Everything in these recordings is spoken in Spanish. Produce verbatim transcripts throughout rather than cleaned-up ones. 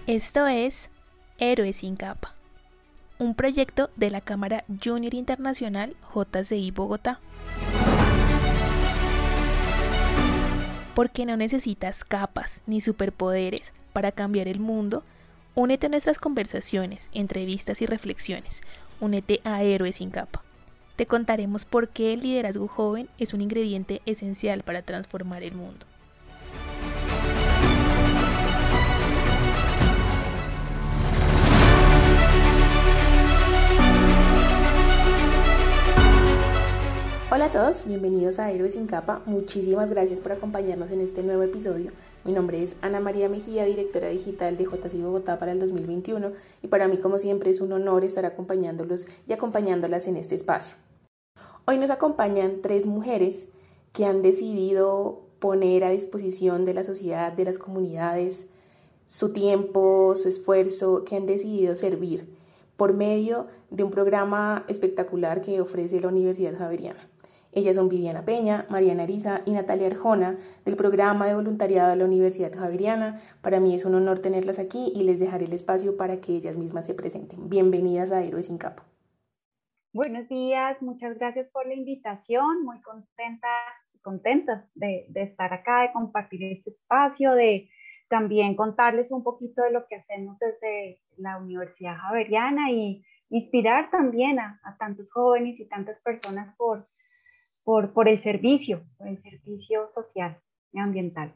Esto es Héroes sin Capa, un proyecto de la Cámara Junior Internacional J C I Bogotá. Porque no necesitas capas ni superpoderes para cambiar el mundo, únete a nuestras conversaciones, entrevistas y reflexiones. Únete a Héroes sin Capa. Te contaremos por qué el liderazgo joven es un ingrediente esencial para transformar el mundo. Hola a todos, bienvenidos a Héroes sin Capa. Muchísimas gracias por acompañarnos en este nuevo episodio. Mi nombre es Ana María Mejía, directora digital de J C I Bogotá para el dos mil veintiuno, y para mí, como siempre, es un honor estar acompañándolos y acompañándolas en este espacio. Hoy nos acompañan tres mujeres que han decidido poner a disposición de la sociedad, de las comunidades, su tiempo, su esfuerzo, que han decidido servir por medio de un programa espectacular que ofrece la Universidad Javeriana. Ellas son Viviana Peña, Mariana Ariza y Natalia Arjona, del programa de voluntariado de la Universidad Javeriana. Para mí es un honor tenerlas aquí y les dejaré el espacio para que ellas mismas se presenten. Bienvenidas a Héroes sin Capa. Buenos días, muchas gracias por la invitación. Muy contenta, contenta de, de estar acá, de compartir este espacio, de también contarles un poquito de lo que hacemos desde la Universidad Javeriana y inspirar también a, a tantos jóvenes y tantas personas por Por, por el servicio, por el servicio social y ambiental.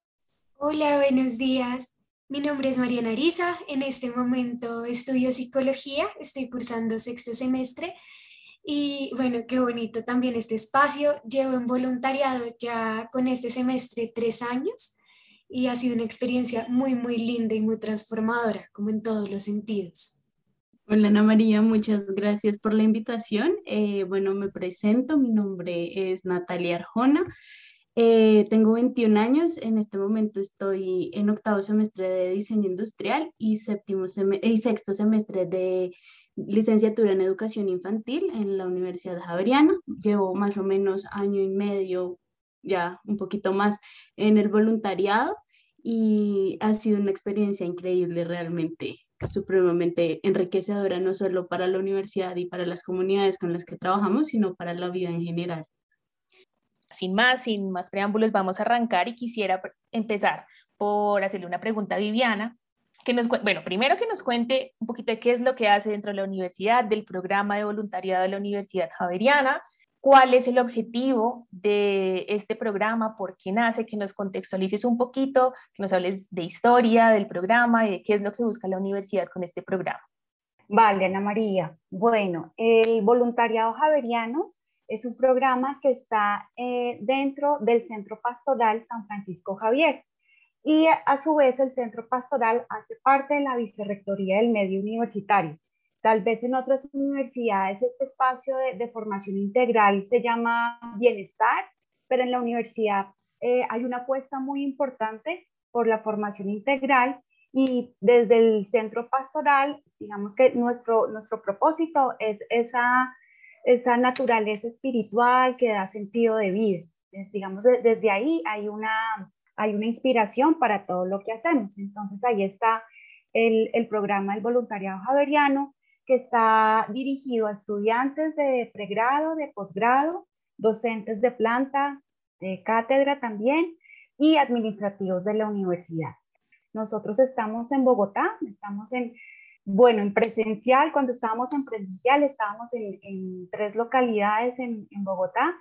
Hola, buenos días. Mi nombre es Mariana Ariza. En este momento estudio psicología, estoy cursando sexto semestre y bueno, qué bonito también este espacio. Llevo en voluntariado ya con este semestre tres años y ha sido una experiencia muy, muy linda y muy transformadora, como en todos los sentidos. Hola Ana María, muchas gracias por la invitación. Eh, bueno, me presento, mi nombre es Natalia Arjona, eh, tengo veintiún años, en este momento estoy en octavo semestre de diseño industrial y, séptimo sem- y sexto semestre de licenciatura en educación infantil en la Universidad Javeriana. Llevo más o menos año y medio, ya un poquito más en el voluntariado y ha sido una experiencia increíble realmente, supremamente enriquecedora, no solo para la universidad y para las comunidades con las que trabajamos, sino para la vida en general. Sin más, sin más preámbulos, vamos a arrancar y quisiera empezar por hacerle una pregunta a Viviana, que nos, bueno, primero que nos cuente un poquito de qué es lo que hace dentro de la universidad, del programa de voluntariado de la Universidad Javeriana, cuál es el objetivo de este programa, por qué nace, que nos contextualices un poquito, que nos hables de historia del programa y de qué es lo que busca la universidad con este programa. Vale, Ana María. Bueno, el voluntariado javeriano es un programa que está eh, dentro del Centro Pastoral San Francisco Javier y a su vez el Centro Pastoral hace parte de la Vicerrectoría del Medio Universitario. Tal vez en otras universidades este espacio de, de formación integral se llama bienestar, pero en la universidad eh, hay una apuesta muy importante por la formación integral y desde el centro pastoral, digamos que nuestro, nuestro propósito es esa, esa naturaleza espiritual que da sentido de vida. Entonces, digamos, de, desde ahí hay una, hay una inspiración para todo lo que hacemos. Entonces ahí está el, el programa del voluntariado javeriano, que está dirigido a estudiantes de pregrado, de posgrado, docentes de planta, de cátedra también, y administrativos de la universidad. Nosotros estamos en Bogotá, estamos en, bueno, en presencial. Cuando estábamos en presencial estábamos en, en tres localidades en, en Bogotá,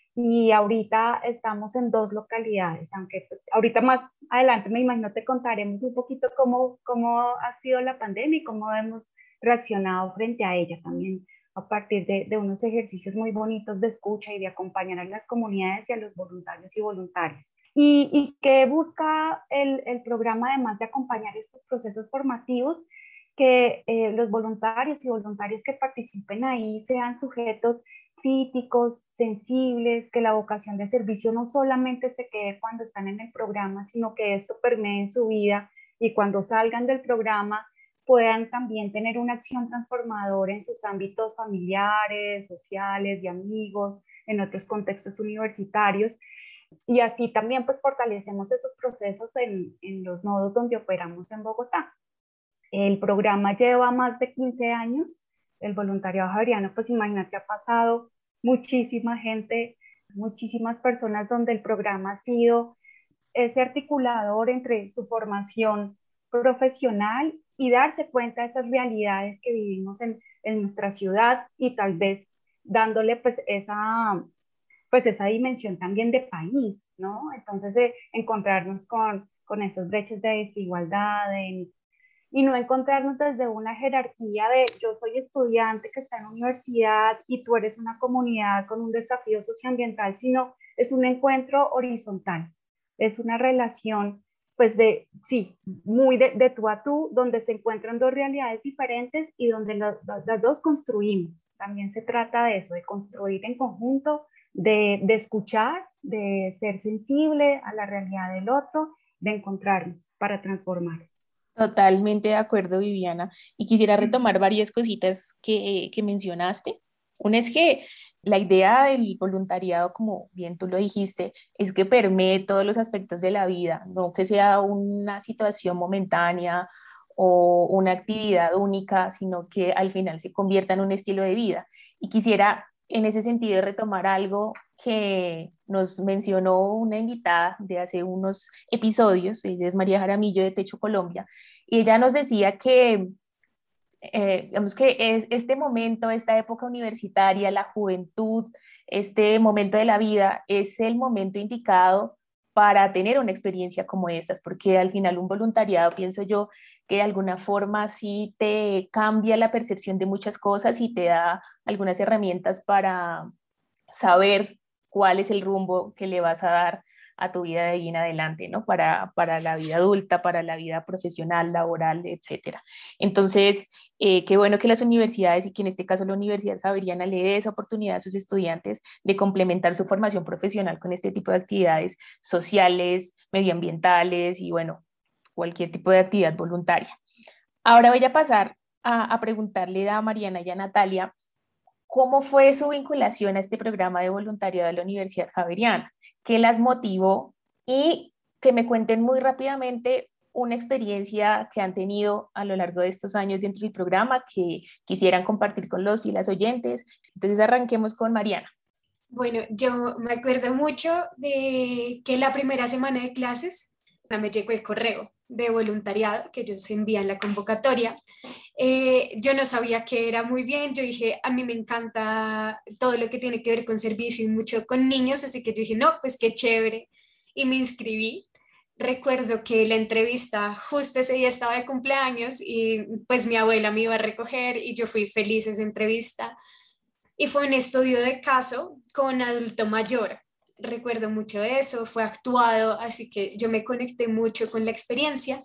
y ahorita estamos en dos localidades, aunque pues ahorita más adelante me imagino te contaremos un poquito cómo, cómo ha sido la pandemia y cómo hemos reaccionado frente a ella también, a partir de, de unos ejercicios muy bonitos de escucha y de acompañar a las comunidades y a los voluntarios y voluntarias. ¿Y, y qué busca el, el programa, además de acompañar estos procesos formativos? Que eh, los voluntarios y voluntarias que participen ahí sean sujetos críticos, sensibles, que la vocación de servicio no solamente se quede cuando están en el programa, sino que esto permee en su vida y cuando salgan del programa puedan también tener una acción transformadora en sus ámbitos familiares, sociales, de amigos, en otros contextos universitarios. Y así también pues fortalecemos esos procesos en, en los nodos donde operamos en Bogotá. El programa lleva más de quince años. El voluntariado javeriano, pues imagínate, ha pasado muchísima gente, muchísimas personas donde el programa ha sido ese articulador entre su formación profesional y darse cuenta de esas realidades que vivimos en, en nuestra ciudad y tal vez dándole pues esa, pues esa dimensión también de país, ¿no? Entonces eh, encontrarnos con, con esas brechas de desigualdad de, y no encontrarnos desde una jerarquía de yo soy estudiante que está en universidad y tú eres una comunidad con un desafío socioambiental, sino es un encuentro horizontal, es una relación pues de, sí, muy de, de tú a tú, donde se encuentran dos realidades diferentes y donde lo, las dos construimos. También se trata de eso, de construir en conjunto, de, de escuchar, de ser sensible a la realidad del otro, de encontrarnos para transformar. Totalmente de acuerdo, Viviana. Y quisiera retomar varias cositas que, que mencionaste. Una es que la idea del voluntariado, como bien tú lo dijiste, es que permee todos los aspectos de la vida, no que sea una situación momentánea o una actividad única, sino que al final se convierta en un estilo de vida. Y quisiera en ese sentido retomar algo que nos mencionó una invitada de hace unos episodios, ella es María Jaramillo de Techo Colombia, y ella nos decía que, eh, digamos que es este momento, esta época universitaria, la juventud, este momento de la vida es el momento indicado para tener una experiencia como estas, porque al final un voluntariado, pienso yo, que de alguna forma sí te cambia la percepción de muchas cosas y te da algunas herramientas para saber cuál es el rumbo que le vas a dar a tu vida de ahí en adelante, ¿no? Para, para la vida adulta, para la vida profesional, laboral, etcétera. Entonces, eh, qué bueno que las universidades y que en este caso la Universidad Javeriana le dé esa oportunidad a sus estudiantes de complementar su formación profesional con este tipo de actividades sociales, medioambientales y, bueno, cualquier tipo de actividad voluntaria. Ahora voy a pasar a, a preguntarle a Mariana y a Natalia cómo fue su vinculación a este programa de voluntariado de la Universidad Javeriana, qué las motivó y que me cuenten muy rápidamente una experiencia que han tenido a lo largo de estos años dentro del programa que quisieran compartir con los y las oyentes. Entonces arranquemos con Mariana. Bueno, yo me acuerdo mucho de que la primera semana de clases me llegó el correo de voluntariado que ellos envían la convocatoria. Eh, yo no sabía qué era muy bien, yo dije, a mí me encanta todo lo que tiene que ver con servicio y mucho con niños, así que yo dije, no, pues qué chévere, y me inscribí. Recuerdo que la entrevista justo ese día estaba de cumpleaños y pues mi abuela me iba a recoger y yo fui feliz esa entrevista y fue un estudio de caso con adulto mayor. Recuerdo mucho de eso, fue actuado, así que yo me conecté mucho con la experiencia.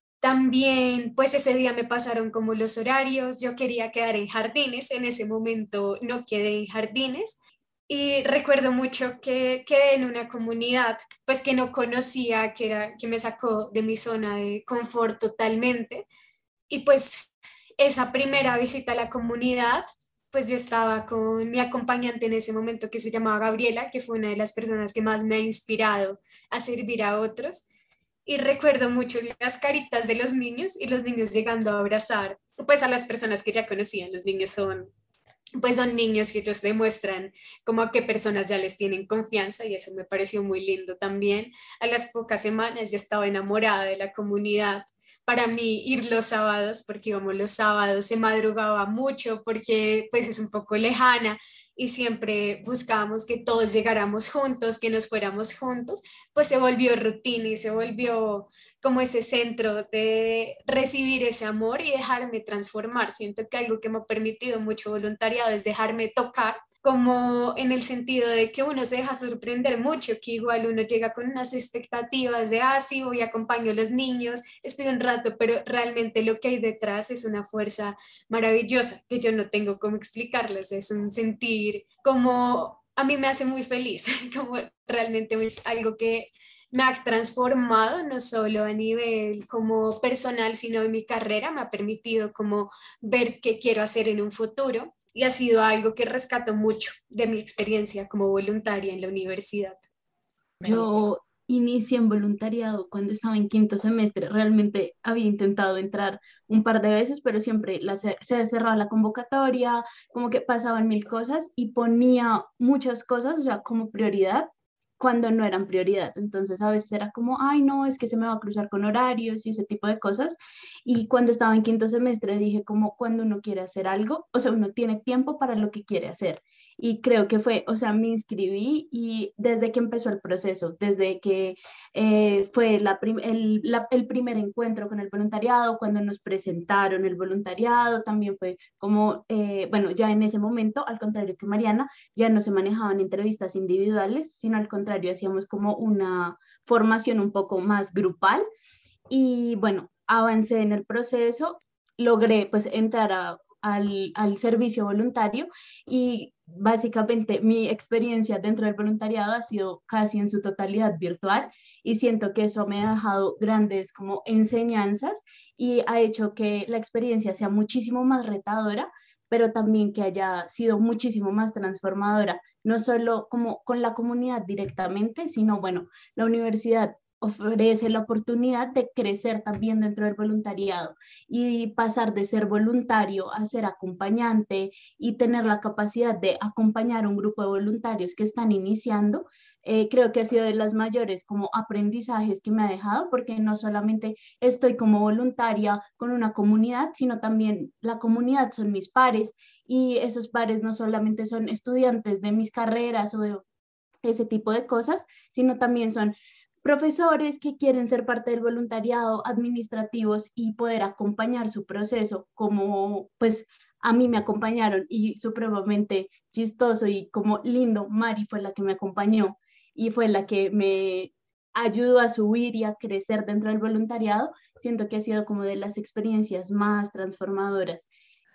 También, pues ese día me pasaron como los horarios, yo quería quedar en jardines, en ese momento no quedé en jardines y recuerdo mucho que quedé en una comunidad pues que no conocía, que, era, que me sacó de mi zona de confort totalmente y pues esa primera visita a la comunidad, pues yo estaba con mi acompañante en ese momento que se llamaba Gabriela, que fue una de las personas que más me ha inspirado a servir a otros. Y recuerdo mucho las caritas de los niños y los niños llegando a abrazar, pues a las personas que ya conocían. Los niños son, pues son niños que ellos demuestran como a qué personas ya les tienen confianza y eso me pareció muy lindo también. A las pocas semanas ya estaba enamorada de la comunidad. Para mí ir los sábados, porque íbamos los sábados, se madrugaba mucho porque pues es un poco lejana y siempre buscábamos que todos llegáramos juntos, que nos fuéramos juntos, pues se volvió rutina y se volvió como ese centro de recibir ese amor y dejarme transformar. Siento que algo que me ha permitido mucho voluntariado es dejarme tocar, como en el sentido de que uno se deja sorprender mucho, que igual uno llega con unas expectativas de, ah, sí, voy, acompaño a los niños, estoy un rato, pero realmente lo que hay detrás es una fuerza maravillosa que yo no tengo cómo explicarles, es un sentir como a mí me hace muy feliz, como realmente es algo que me ha transformado, no solo a nivel como personal, sino en mi carrera, me ha permitido como ver qué quiero hacer en un futuro y ha sido algo que rescato mucho de mi experiencia como voluntaria en la universidad. Yo inicié en voluntariado cuando estaba en quinto semestre. Realmente había intentado entrar un par de veces, pero siempre la, se, se cerraba la convocatoria, como que pasaban mil cosas y ponía muchas cosas, o sea, como prioridad cuando no eran prioridad. Entonces a veces era como, ay, no, es que se me va a cruzar con horarios y ese tipo de cosas. Y cuando estaba en quinto semestre dije como cuando uno quiere hacer algo, o sea, uno tiene tiempo para lo que quiere hacer. Y creo que fue, o sea, me inscribí y desde que empezó el proceso, desde que eh, fue la prim- el, la- el primer encuentro con el voluntariado, cuando nos presentaron el voluntariado, también fue como, eh, bueno, ya en ese momento, al contrario que Mariana, ya no se manejaban entrevistas individuales, sino al contrario, hacíamos como una formación un poco más grupal y bueno, avancé en el proceso, logré pues entrar a- al, al servicio voluntario y básicamente mi experiencia dentro del voluntariado ha sido casi en su totalidad virtual y siento que eso me ha dejado grandes como enseñanzas y ha hecho que la experiencia sea muchísimo más retadora, pero también que haya sido muchísimo más transformadora, no solo como con la comunidad directamente, sino bueno, la universidad ofrece la oportunidad de crecer también dentro del voluntariado y pasar de ser voluntario a ser acompañante y tener la capacidad de acompañar a un grupo de voluntarios que están iniciando. Eh, creo que ha sido de las mayores como aprendizajes que me ha dejado, porque no solamente estoy como voluntaria con una comunidad, sino también la comunidad son mis pares y esos pares no solamente son estudiantes de mis carreras o de ese tipo de cosas, sino también son profesores que quieren ser parte del voluntariado, administrativos y poder acompañar su proceso como pues a mí me acompañaron y supremamente chistoso y como lindo. Mari fue la que me acompañó y fue la que me ayudó a subir y a crecer dentro del voluntariado. Siento que ha sido como de las experiencias más transformadoras.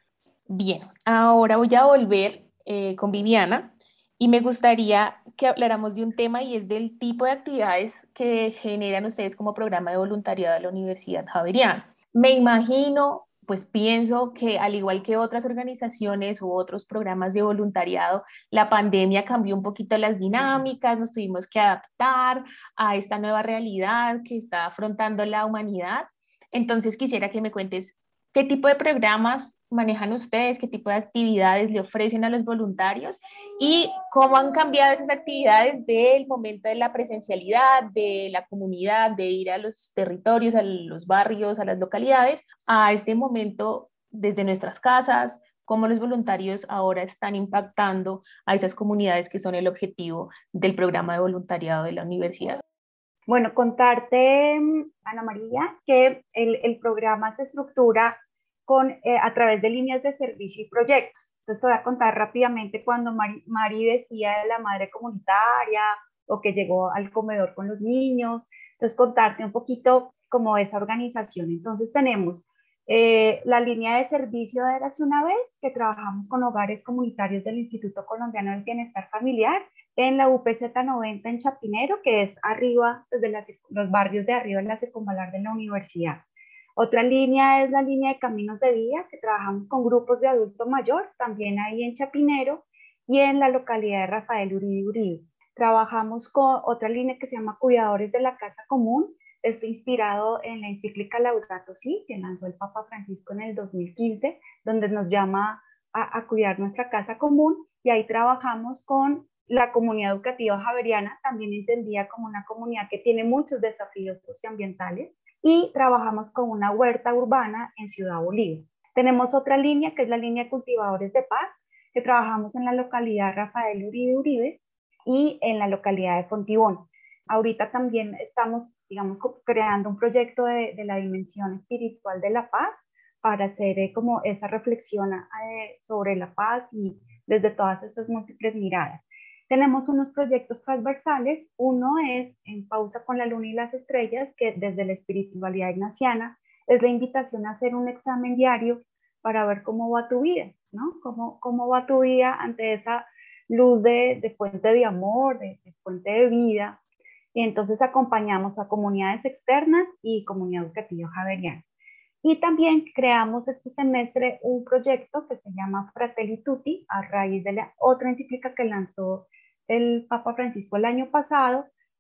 Bien, ahora voy a volver eh, con Viviana y me gustaría que habláramos de un tema y es del tipo de actividades que generan ustedes como programa de voluntariado de la Universidad Javeriana. Me imagino, pues pienso que al igual que otras organizaciones u otros programas de voluntariado, la pandemia cambió un poquito las dinámicas, nos tuvimos que adaptar a esta nueva realidad que está afrontando la humanidad. Entonces quisiera que me cuentes qué tipo de programas manejan ustedes, qué tipo de actividades le ofrecen a los voluntarios y cómo han cambiado esas actividades del momento de la presencialidad, de la comunidad, de ir a los territorios, a los barrios, a las localidades, a este momento desde nuestras casas, cómo los voluntarios ahora están impactando a esas comunidades que son el objetivo del programa de voluntariado de la universidad. Bueno, contarte, Ana María, que el, el programa se estructura con, eh, a través de líneas de servicio y proyectos. Entonces te voy a contar rápidamente cuando Mari, Mari decía de la madre comunitaria o que llegó al comedor con los niños. Entonces contarte un poquito como esa organización. Entonces tenemos eh, la línea de servicio de Érase una vez, que trabajamos con hogares comunitarios del Instituto Colombiano del Bienestar Familiar en la U P Z noventa en Chapinero, que es arriba, desde la, los barrios de arriba en la circunvalar de la universidad. Otra línea es la línea de Caminos de Vida, que trabajamos con grupos de adulto mayor, también ahí en Chapinero, y en la localidad de Rafael Uribe Uribe. Trabajamos con otra línea que se llama Cuidadores de la Casa Común, esto inspirado en la encíclica Laudato Si, que lanzó el Papa Francisco en el dos mil quince, donde nos llama a, a cuidar nuestra casa común, y ahí trabajamos con la comunidad educativa javeriana, también entendida como una comunidad que tiene muchos desafíos socioambientales, y trabajamos con una huerta urbana en Ciudad Bolívar. Tenemos otra línea que es la línea de Cultivadores de Paz, que trabajamos en la localidad Rafael Uribe Uribe y en la localidad de Fontibón. Ahorita también estamos, digamos, creando un proyecto de, de la dimensión espiritual de la paz para hacer eh, como esa reflexión eh, sobre la paz y desde todas estas múltiples miradas. Tenemos unos proyectos transversales. Uno es En Pausa con la Luna y las Estrellas, que desde la espiritualidad ignaciana es la invitación a hacer un examen diario para ver cómo va tu vida, ¿no? Cómo, cómo va tu vida ante esa luz de, de fuente de amor, de, de fuente de vida. Y entonces acompañamos a comunidades externas y comunidad educativa javeriana. Y también creamos este semestre un proyecto que se llama Fratelli Tutti, a raíz de la otra encíclica que lanzó el Papa Francisco el año pasado,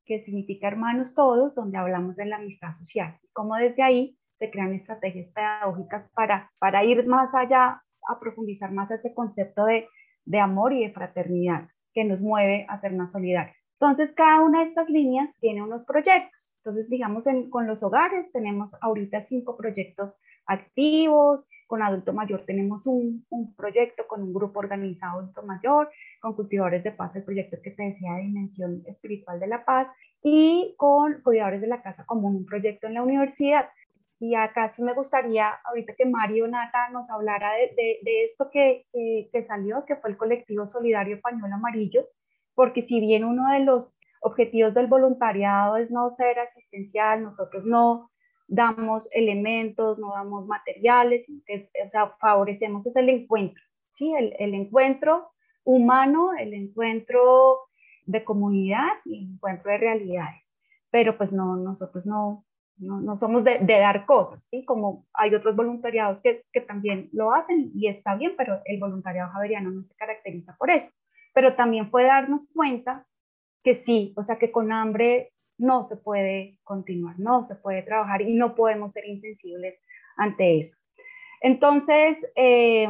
que significa hermanos todos, donde hablamos de la amistad social. Y cómo desde ahí se crean estrategias pedagógicas para, para ir más allá, a profundizar más ese concepto de, de amor y de fraternidad que nos mueve a ser más solidarios. Entonces, cada una de estas líneas tiene unos proyectos. Entonces, digamos, en, con los hogares tenemos ahorita cinco proyectos activos, con adulto mayor tenemos un, un proyecto con un grupo organizado adulto mayor, con cultivadores de paz el proyecto que te decía de dimensión espiritual de la paz, y con cuidadores de la casa común un proyecto en la universidad. Y acá sí me gustaría, ahorita que Mario Nata nos hablara de, de, de esto que, que, que salió, que fue el colectivo solidario Pañuelo Amarillo, porque si bien uno de los objetivos del voluntariado es no ser asistencial, nosotros no damos elementos, no damos materiales, es, o sea, favorecemos es el encuentro, ¿sí? El, el encuentro humano, el encuentro de comunidad y el encuentro de realidades. Pero pues no, nosotros no, no, no somos de, de dar cosas, ¿sí? Como hay otros voluntariados que, que también lo hacen y está bien, pero el voluntariado javeriano no se caracteriza por eso. Pero también fue darnos cuenta que sí, o sea, que con hambre no se puede continuar, no se puede trabajar y no podemos ser insensibles ante eso. Entonces, eh,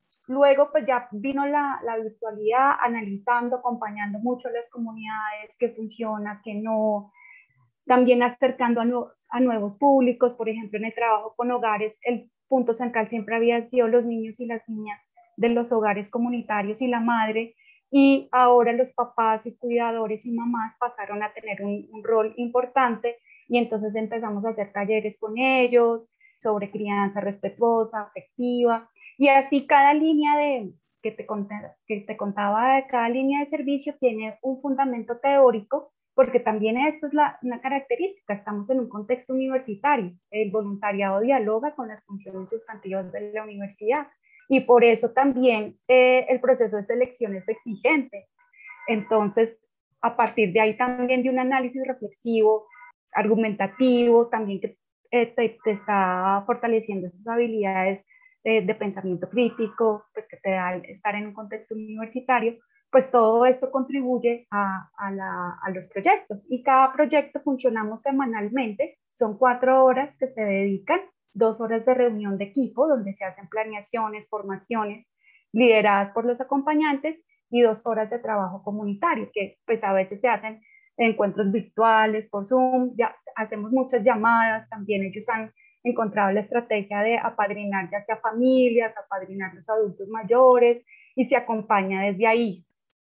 luego pues ya vino la, la virtualidad, analizando, acompañando mucho a las comunidades, qué funciona, qué no, también acercando a nuevos, a nuevos públicos. Por ejemplo, en el trabajo con hogares, el punto central siempre había sido los niños y las niñas de los hogares comunitarios y la madre, y ahora los papás y cuidadores y mamás pasaron a tener un, un rol importante, y entonces empezamos a hacer talleres con ellos sobre crianza respetuosa, afectiva, y así cada línea de, que, te contaba, que te contaba de cada línea de servicio tiene un fundamento teórico, porque también esto es la, una característica, estamos en un contexto universitario, el voluntariado dialoga con las funciones sustantivas de la universidad, y por eso también eh, el proceso de selección es exigente. Entonces, a partir de ahí también de un análisis reflexivo, argumentativo, también que eh, te, te está fortaleciendo esas habilidades eh, de pensamiento crítico, pues que te da estar en un contexto universitario, pues todo esto contribuye a, a, la, a los proyectos. Y cada proyecto funcionamos semanalmente, son cuatro horas que se dedican, dos horas de reunión de equipo, donde se hacen planeaciones, formaciones, lideradas por los acompañantes, y dos horas de trabajo comunitario, que pues a veces se hacen encuentros virtuales por Zoom, ya hacemos muchas llamadas, también ellos han encontrado la estrategia de apadrinar ya sea familias, apadrinar los adultos mayores, y se acompaña desde ahí.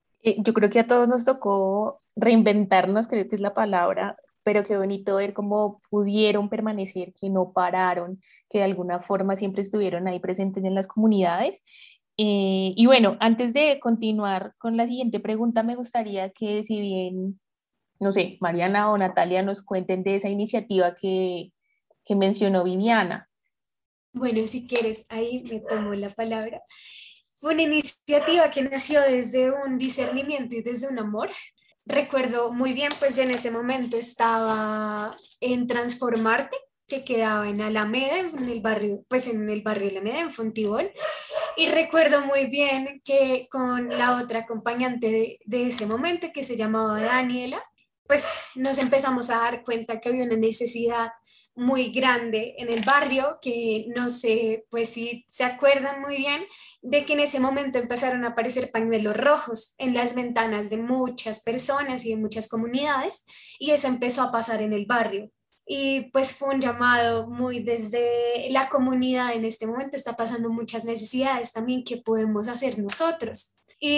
Yo creo que a todos nos tocó reinventarnos, creo que es la palabra, pero qué bonito ver cómo pudieron permanecer, que no pararon, que de alguna forma siempre estuvieron ahí presentes en las comunidades. Eh, y bueno, antes de continuar con la siguiente pregunta, me gustaría que si bien, no sé, Mariana o Natalia nos cuenten de esa iniciativa que, que mencionó Viviana. Bueno, si quieres, ahí me tomo la palabra. Fue una iniciativa que nació desde un discernimiento y desde un amor. Recuerdo muy bien, pues yo en ese momento estaba en Transformarte, que quedaba en Alameda, en el barrio, pues en el barrio Alameda, en Fontibón. Y recuerdo muy bien que con la otra acompañante de, de ese momento, que se llamaba Daniela, pues nos empezamos a dar cuenta que había una necesidad muy grande en el barrio, que no sé, pues si se acuerdan muy bien, de que en ese momento empezaron a aparecer pañuelos rojos en las ventanas de muchas personas y de muchas comunidades, y eso empezó a pasar en el barrio. Y pues fue un llamado muy desde la comunidad. En este momento está pasando muchas necesidades también, que podemos hacer nosotros.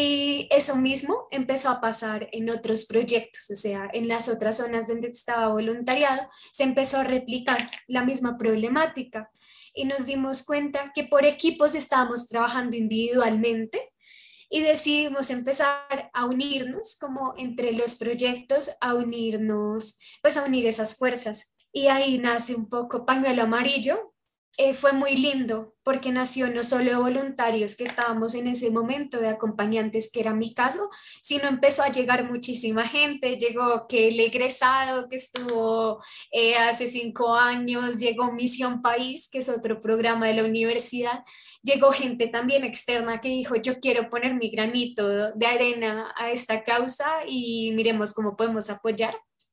Y eso mismo empezó a pasar en otros proyectos, o sea, en las otras zonas donde estaba voluntariado, se empezó a replicar la misma problemática, y nos dimos cuenta que por equipos estábamos trabajando individualmente, y decidimos empezar a unirnos como entre los proyectos, a unirnos, pues a unir esas fuerzas. Y ahí nace un poco Pañuelo Amarillo. Eh, fue muy lindo porque nació no solo de voluntarios que estábamos en ese momento, de acompañantes, que era mi caso, sino empezó a llegar muchísima gente. Llegó que el egresado que estuvo eh, hace cinco años, llegó Misión País, que es otro programa de la universidad, llegó gente también externa que dijo: yo quiero poner mi granito de arena a esta causa y miremos cómo podemos apoyar.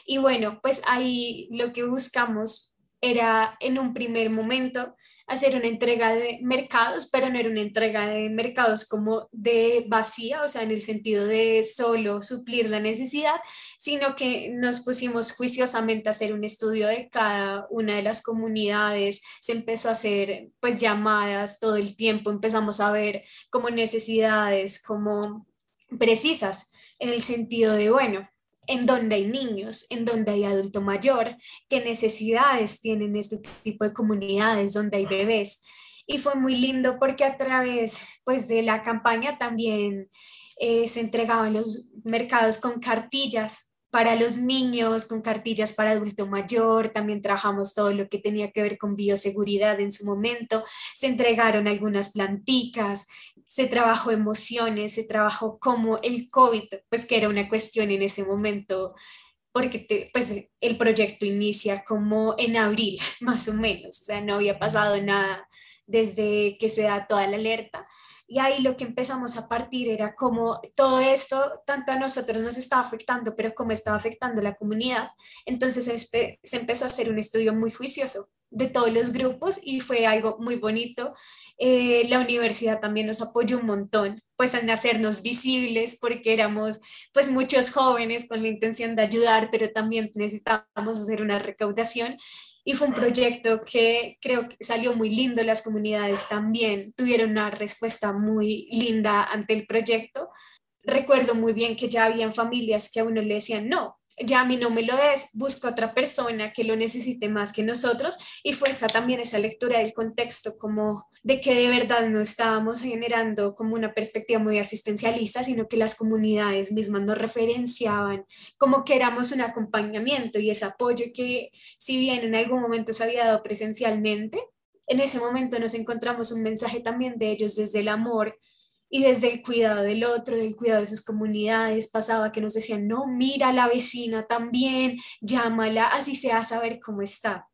Y bueno, pues ahí lo que buscamos era en un primer momento hacer una entrega de mercados, pero no era una entrega de mercados como de vacía, o sea, en el sentido de solo suplir la necesidad, sino que nos pusimos juiciosamente a hacer un estudio de cada una de las comunidades, se empezó a hacer pues llamadas todo el tiempo, empezamos a ver como necesidades como precisas en el sentido de, bueno, en donde hay niños, en donde hay adulto mayor, qué necesidades tienen este tipo de comunidades, donde hay bebés. Y fue muy lindo porque a través pues, de la campaña también eh, se entregaban los mercados con cartillas para los niños, con cartillas para adulto mayor, también trabajamos todo lo que tenía que ver con bioseguridad en su momento, se entregaron algunas planticas, se trabajó emociones, se trabajó como el COVID, pues que era una cuestión en ese momento, porque te, pues el proyecto inicia como en abril, más o menos, o sea, no había pasado nada desde que se da toda la alerta. Y ahí lo que empezamos a partir era como todo esto, tanto a nosotros nos estaba afectando, pero cómo estaba afectando a la comunidad. Entonces se, se empezó a hacer un estudio muy juicioso de todos los grupos y fue algo muy bonito. Eh, la universidad también nos apoyó un montón, pues en hacernos visibles, porque éramos pues muchos jóvenes con la intención de ayudar, pero también necesitábamos hacer una recaudación. Y fue un proyecto que creo que salió muy lindo, las comunidades también tuvieron una respuesta muy linda ante el proyecto. Recuerdo muy bien que ya habían familias que a uno le decían, no, ya a mí no me lo des, busca otra persona que lo necesite más que nosotros, y fue esa también esa lectura del contexto, como de que de verdad no estábamos generando como una perspectiva muy asistencialista, sino que las comunidades mismas nos referenciaban como que éramos un acompañamiento y ese apoyo que si bien en algún momento se había dado presencialmente, en ese momento nos encontramos un mensaje también de ellos desde el amor y desde el cuidado del otro, del cuidado de sus comunidades. Pasaba que nos decían, no, mira a la vecina también, llámala, así sea a saber cómo está.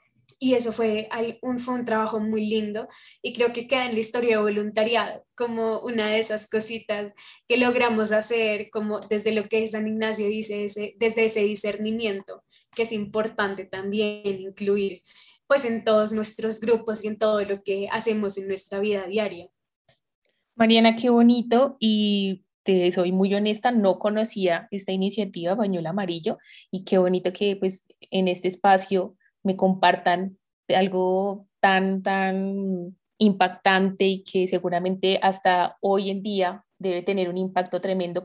Y eso fue un, fue un trabajo muy lindo y creo que queda en la historia de voluntariado como una de esas cositas que logramos hacer, como desde lo que San Ignacio dice, ese, desde ese discernimiento, que es importante también incluir pues en todos nuestros grupos y en todo lo que hacemos en nuestra vida diaria. Mariana, qué bonito, y te soy muy honesta, no conocía esta iniciativa Pañuelo Amarillo, y qué bonito que pues en este espacio me compartan algo tan, tan impactante y que seguramente hasta hoy en día debe tener un impacto tremendo.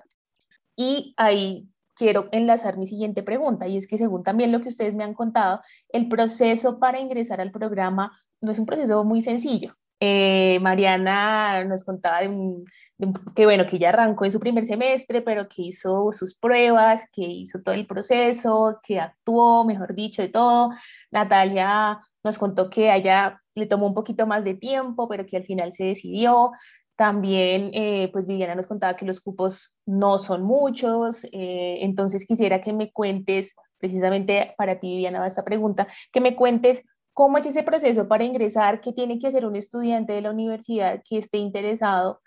Y ahí quiero enlazar mi siguiente pregunta, y es que según también lo que ustedes me han contado, el proceso para ingresar al programa no es un proceso muy sencillo. Eh, Mariana nos contaba de un, de un, que bueno, que ella arrancó en su primer semestre, pero que hizo sus pruebas, que hizo todo el proceso, que actuó, mejor dicho, de todo. Natalia nos contó que a ella le tomó un poquito más de tiempo, pero que al final se decidió. También, eh, pues Viviana nos contaba que los cupos no son muchos, eh, entonces quisiera que me cuentes, precisamente para ti, Viviana, va esta pregunta, que me cuentes cómo es ese proceso para ingresar, qué tiene que hacer un estudiante de la universidad que esté interesado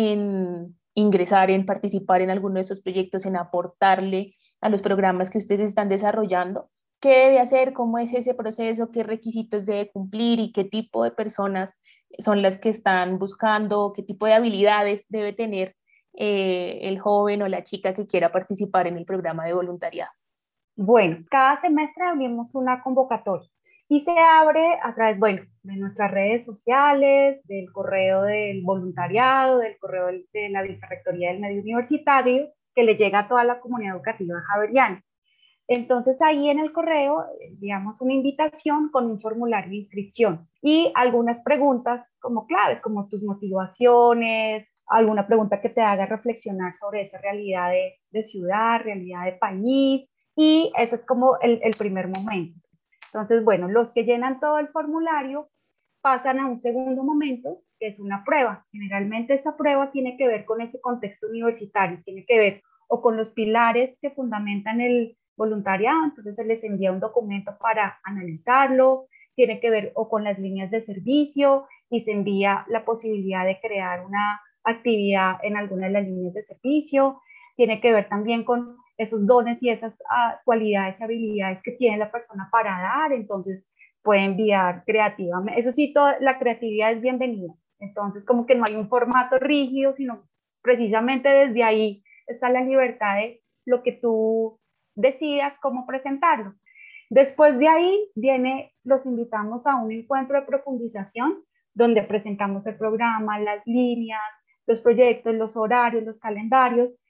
en ingresar, en participar en alguno de estos proyectos, en aportarle a los programas que ustedes están desarrollando. ¿Qué debe hacer? ¿Cómo es ese proceso? ¿Qué requisitos debe cumplir? ¿Y qué tipo de personas son las que están buscando? ¿Qué tipo de habilidades debe tener eh, el joven o la chica que quiera participar en el programa de voluntariado? Bueno, cada semestre abrimos una convocatoria y se abre a través, bueno, de nuestras redes sociales, del correo del voluntariado, del correo de la Vicerrectoría del Medio Universitario, que le llega a toda la comunidad educativa javeriana. Entonces ahí en el correo enviamos una invitación con un formulario de inscripción y algunas preguntas como claves, como tus motivaciones, alguna pregunta que te haga reflexionar sobre esa realidad de, de ciudad, realidad de país, y ese es como el, el primer momento. Entonces, bueno, los que llenan todo el formulario pasan a un segundo momento, que es una prueba. Generalmente esa prueba tiene que ver con ese contexto universitario, tiene que ver o con los pilares que fundamentan el voluntariado, entonces se les envía un documento para analizarlo, tiene que ver o con las líneas de servicio y se envía la posibilidad de crear una actividad en alguna de las líneas de servicio, tiene que ver también con esos dones y esas uh, cualidades y habilidades que tiene la persona para dar, entonces puede enviar creativamente. Eso sí, toda la creatividad es bienvenida. Entonces, como que no hay un formato rígido, sino precisamente desde ahí está la libertad de lo que tú decidas cómo presentarlo. Después de ahí viene, los invitamos a un encuentro de profundización donde presentamos el programa, las líneas, los proyectos, los horarios, los calendarios,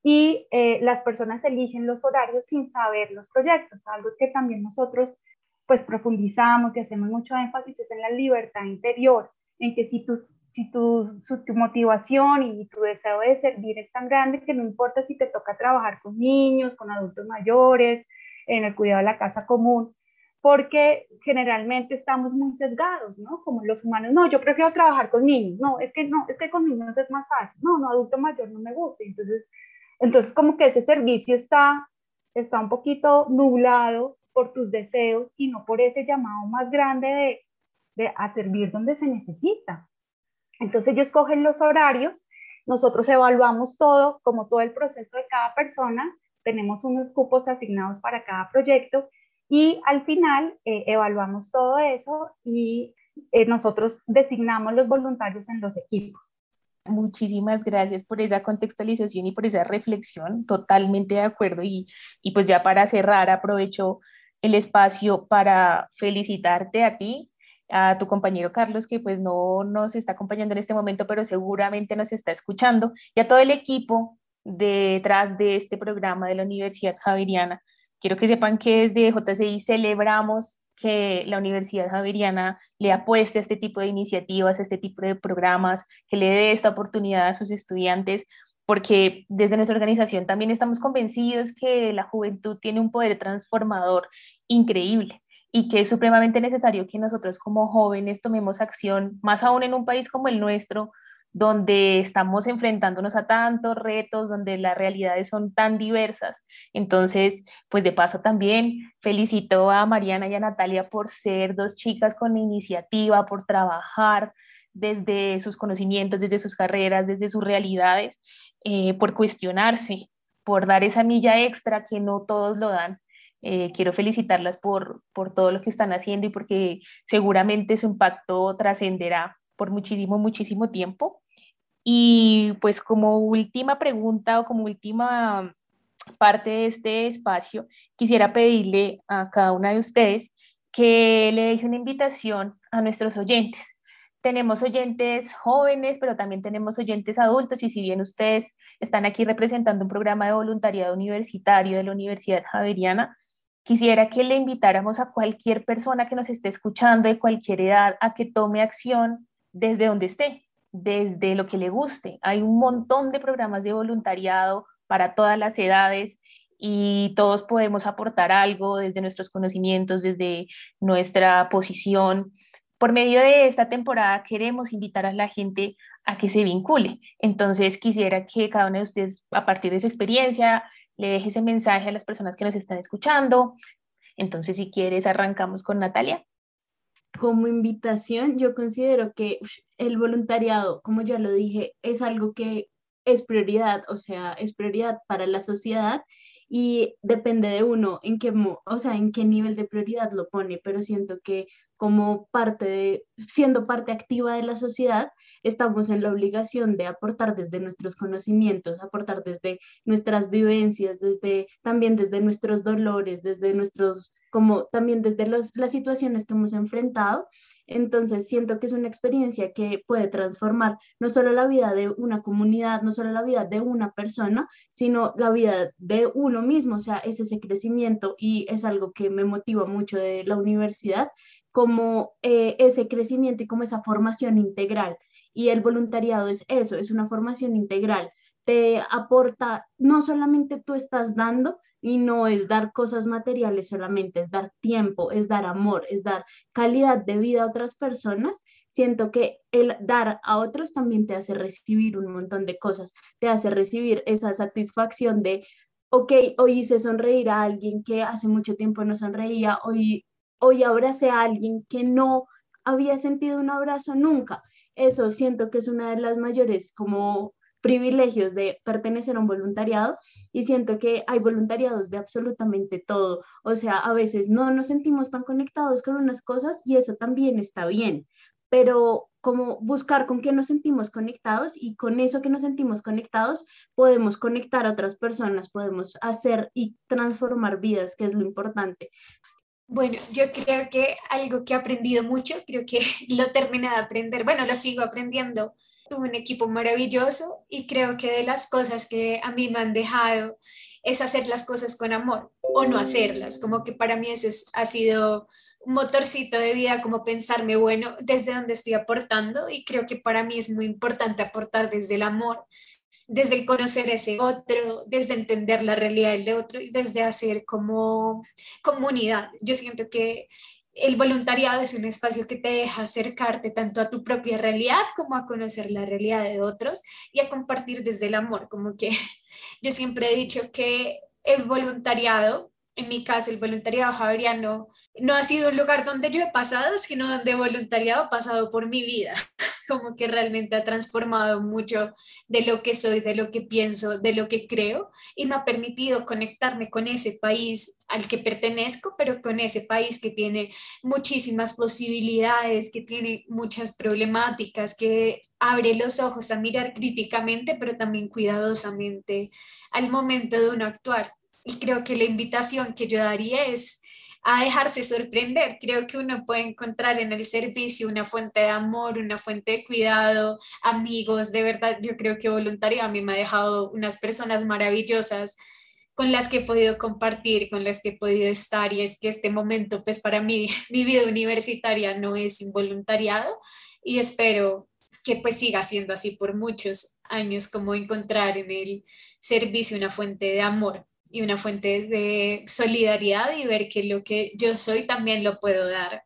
y eh, las personas eligen los horarios sin saber los proyectos, algo que también nosotros pues profundizamos y hacemos mucho énfasis es en la libertad interior, en que si tu, si tu, su, tu motivación y tu deseo de servir es tan grande que no importa si te toca trabajar con niños, con adultos mayores, en el cuidado de la casa común, porque generalmente estamos muy sesgados, ¿no? Como los humanos, no, yo prefiero trabajar con niños, no, es que no, es que con niños es más fácil, no, no, adulto mayor no me gusta, entonces, entonces como que ese servicio está, está un poquito nublado por tus deseos y no por ese llamado más grande de, de a servir donde se necesita. Entonces ellos cogen los horarios, nosotros evaluamos todo, como todo el proceso de cada persona, tenemos unos cupos asignados para cada proyecto y al final eh, evaluamos todo eso y eh, nosotros designamos los voluntarios en los equipos. Muchísimas gracias por esa contextualización y por esa reflexión, totalmente de acuerdo. Y, y pues ya para cerrar, aprovecho el espacio para felicitarte a ti, a tu compañero Carlos, que pues no nos está acompañando en este momento, pero seguramente nos está escuchando, y a todo el equipo detrás de este programa de la Universidad Javeriana. Quiero que sepan que desde J C I celebramos que la Universidad Javeriana le apueste a este tipo de iniciativas, a este tipo de programas, que le dé esta oportunidad a sus estudiantes, porque desde nuestra organización también estamos convencidos que la juventud tiene un poder transformador increíble y que es supremamente necesario que nosotros como jóvenes tomemos acción, más aún en un país como el nuestro, donde estamos enfrentándonos a tantos retos, donde las realidades son tan diversas. Entonces, pues de paso también felicito a Mariana y a Natalia por ser dos chicas con iniciativa, por trabajar desde sus conocimientos, desde sus carreras, desde sus realidades, eh, por cuestionarse, por dar esa milla extra que no todos lo dan. Eh, quiero felicitarlas por, por todo lo que están haciendo y porque seguramente su impacto trascenderá por muchísimo, muchísimo tiempo. Y pues como última pregunta o como última parte de este espacio, quisiera pedirle a cada una de ustedes que le deje una invitación a nuestros oyentes. Tenemos oyentes jóvenes, pero también tenemos oyentes adultos, y si bien ustedes están aquí representando un programa de voluntariado universitario de la Universidad Javeriana, quisiera que le invitáramos a cualquier persona que nos esté escuchando de cualquier edad a que tome acción desde donde esté, desde lo que le guste. Hay un montón de programas de voluntariado para todas las edades y todos podemos aportar algo desde nuestros conocimientos, desde nuestra posición. Por medio de esta temporada queremos invitar a la gente a que se vincule. Entonces quisiera que cada uno de ustedes, a partir de su experiencia, le deje ese mensaje a las personas que nos están escuchando. Entonces, si quieres, arrancamos con Natalia. Como invitación, yo considero que el voluntariado, como ya lo dije, es algo que es prioridad, o sea, es prioridad para la sociedad y depende de uno en qué, o sea, en qué nivel de prioridad lo pone, pero siento que como parte de, siendo parte activa de la sociedad, estamos en la obligación de aportar desde nuestros conocimientos, aportar desde nuestras vivencias, desde, también desde nuestros dolores, desde nuestros, como también desde los, las situaciones que hemos enfrentado. Entonces siento que es una experiencia que puede transformar no solo la vida de una comunidad, no solo la vida de una persona, sino la vida de uno mismo, o sea, es ese crecimiento y es algo que me motiva mucho de la universidad, como eh, ese crecimiento y como esa formación integral. Y el voluntariado es eso, es una formación integral. Te aporta, no solamente tú estás dando, y no es dar cosas materiales solamente, es dar tiempo, es dar amor, es dar calidad de vida a otras personas. Siento que el dar a otros también te hace recibir un montón de cosas, te hace recibir esa satisfacción de, ok, hoy hice sonreír a alguien que hace mucho tiempo no sonreía, hoy, hoy abracé a alguien que no había sentido un abrazo nunca. Eso siento que es una de las mayores como privilegios de pertenecer a un voluntariado y siento que hay voluntariados de absolutamente todo. O sea, a veces no nos sentimos tan conectados con unas cosas y eso también está bien, pero como buscar con qué nos sentimos conectados y con eso que nos sentimos conectados podemos conectar a otras personas, podemos hacer y transformar vidas, que es lo importante. Bueno, yo creo que algo que he aprendido mucho, creo que lo terminé de aprender, bueno, lo sigo aprendiendo. Tuve un equipo maravilloso y creo que de las cosas que a mí me han dejado es hacer las cosas con amor o no hacerlas, como que para mí eso es- ha sido un motorcito de vida, como pensarme, bueno, desde dónde estoy aportando y creo que para mí es muy importante aportar desde el amor, desde el conocer a ese otro, desde entender la realidad del de otro y desde hacer como comunidad. Yo siento que el voluntariado es un espacio que te deja acercarte tanto a tu propia realidad como a conocer la realidad de otros y a compartir desde el amor, como que yo siempre he dicho que el voluntariado, en mi caso el voluntariado javeriano, no ha sido un lugar donde yo he pasado, sino donde voluntariado ha pasado por mi vida, como que realmente ha transformado mucho de lo que soy, de lo que pienso, de lo que creo y me ha permitido conectarme con ese país al que pertenezco, pero con ese país que tiene muchísimas posibilidades, que tiene muchas problemáticas, que abre los ojos a mirar críticamente, pero también cuidadosamente al momento de uno actuar. Y creo que la invitación que yo daría es a dejarse sorprender. Creo que uno puede encontrar en el servicio una fuente de amor, una fuente de cuidado, amigos, de verdad, yo creo que voluntario a mí me ha dejado unas personas maravillosas con las que he podido compartir, con las que he podido estar y es que este momento, pues para mí, mi vida universitaria no es involuntariado y espero que pues siga siendo así por muchos años, como encontrar en el servicio una fuente de amor y una fuente de solidaridad y ver que lo que yo soy también lo puedo dar.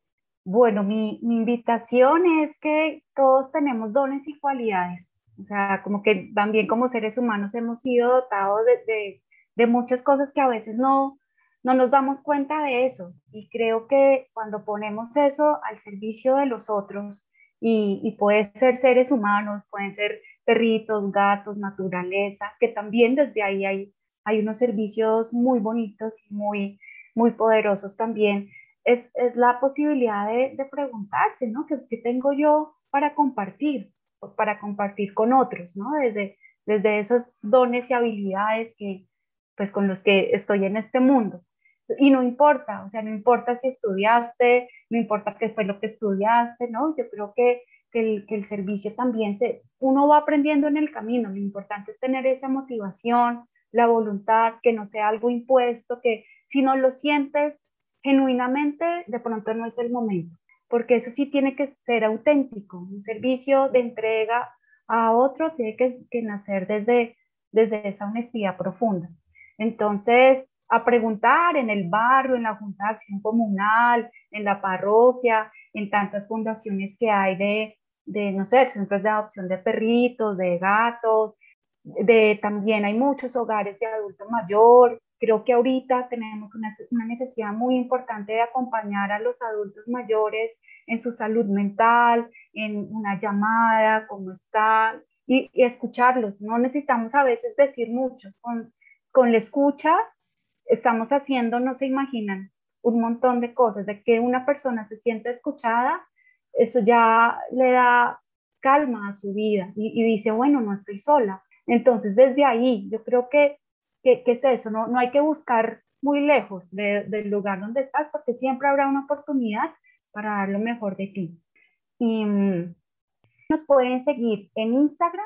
Bueno, mi, mi invitación es que todos tenemos dones y cualidades. O sea, como que también como seres humanos hemos sido dotados de, de, de muchas cosas que a veces no, no nos damos cuenta de eso. Y creo que cuando ponemos eso al servicio de los otros, y, y puede ser seres humanos, pueden ser perritos, gatos, naturaleza, que también desde ahí hay, hay unos servicios muy bonitos y muy, muy poderosos también es, es la posibilidad de, de preguntarse, ¿no? ¿Qué, qué tengo yo para compartir, para compartir con otros, ¿no? Desde, desde esos dones y habilidades que, pues, con los que estoy en este mundo. Y no importa, o sea, no importa si estudiaste, no importa qué fue lo que estudiaste, ¿no? Yo creo que, que, el, que el servicio también se, uno va aprendiendo en el camino. Lo importante es tener esa motivación, la voluntad, que no sea algo impuesto, que si no lo sientes genuinamente, de pronto no es el momento, porque eso sí tiene que ser auténtico. Un servicio de entrega a otro tiene que, que nacer desde, desde esa honestidad profunda. Entonces, a preguntar en el barrio, en la Junta de Acción Comunal, en la parroquia, en tantas fundaciones que hay de, de no sé, centros de adopción de perritos, de gatos, de, también hay muchos hogares de adulto mayor. Creo que ahorita tenemos una, una necesidad muy importante de acompañar a los adultos mayores en su salud mental, en una llamada, cómo está, y, y escucharlos. No necesitamos a veces decir mucho. Con, con la escucha estamos haciendo, no se imaginan, un montón de cosas. De que una persona se sienta escuchada, eso ya le da calma a su vida y, y dice, bueno, no estoy sola. Entonces, desde ahí, yo creo que, que, que es eso, no, no hay que buscar muy lejos de, del lugar donde estás, porque siempre habrá una oportunidad para dar lo mejor de ti. Y um, nos pueden seguir en Instagram,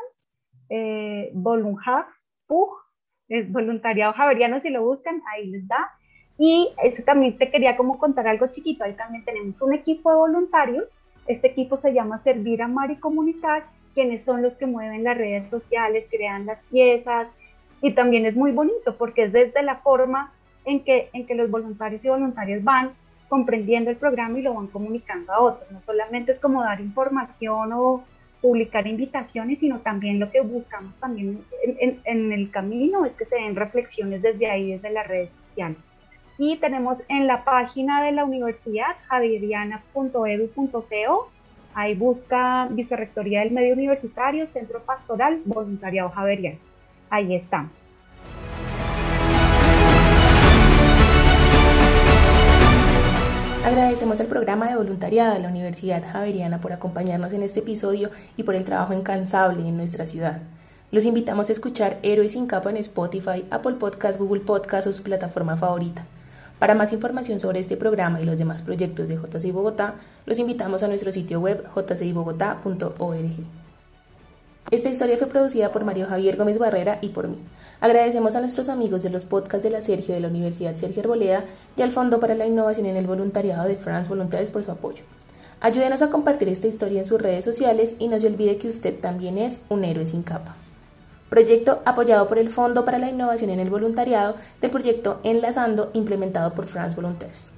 eh, Volunjav, Pug, es voluntariado javeriano, si lo buscan, ahí les da. Y eso también te quería como contar algo chiquito, ahí también tenemos un equipo de voluntarios, este equipo se llama Servir, Amar y Comunicar, quienes son los que mueven las redes sociales, crean las piezas, y también es muy bonito porque es desde la forma en que, en que los voluntarios y voluntarias van comprendiendo el programa y lo van comunicando a otros. No solamente es como dar información o publicar invitaciones, sino también lo que buscamos también en, en, en el camino es que se den reflexiones desde ahí, desde las redes sociales. Y tenemos en la página de la universidad javeriana punto edu punto co Ahí busca Vicerrectoría del Medio Universitario, Centro Pastoral, Voluntariado Javeriano. Ahí estamos. Agradecemos al programa de voluntariado de la Universidad Javeriana por acompañarnos en este episodio y por el trabajo incansable en nuestra ciudad. Los invitamos a escuchar Héroes sin Capa en Spotify, Apple Podcast, Google Podcast o su plataforma favorita. Para más información sobre este programa y los demás proyectos de J C I Bogotá, los invitamos a nuestro sitio web j c i bogotá punto org. Esta historia fue producida por Mario Javier Gómez Barrera y por mí. Agradecemos a nuestros amigos de los podcasts de la Sergio de la Universidad Sergio Arboleda y al Fondo para la Innovación en el Voluntariado de France Volunteers por su apoyo. Ayúdenos a compartir esta historia en sus redes sociales y no se olvide que usted también es un héroe sin capa. Proyecto apoyado por el Fondo para la Innovación en el Voluntariado del proyecto Enlazando, implementado por France Volunteers.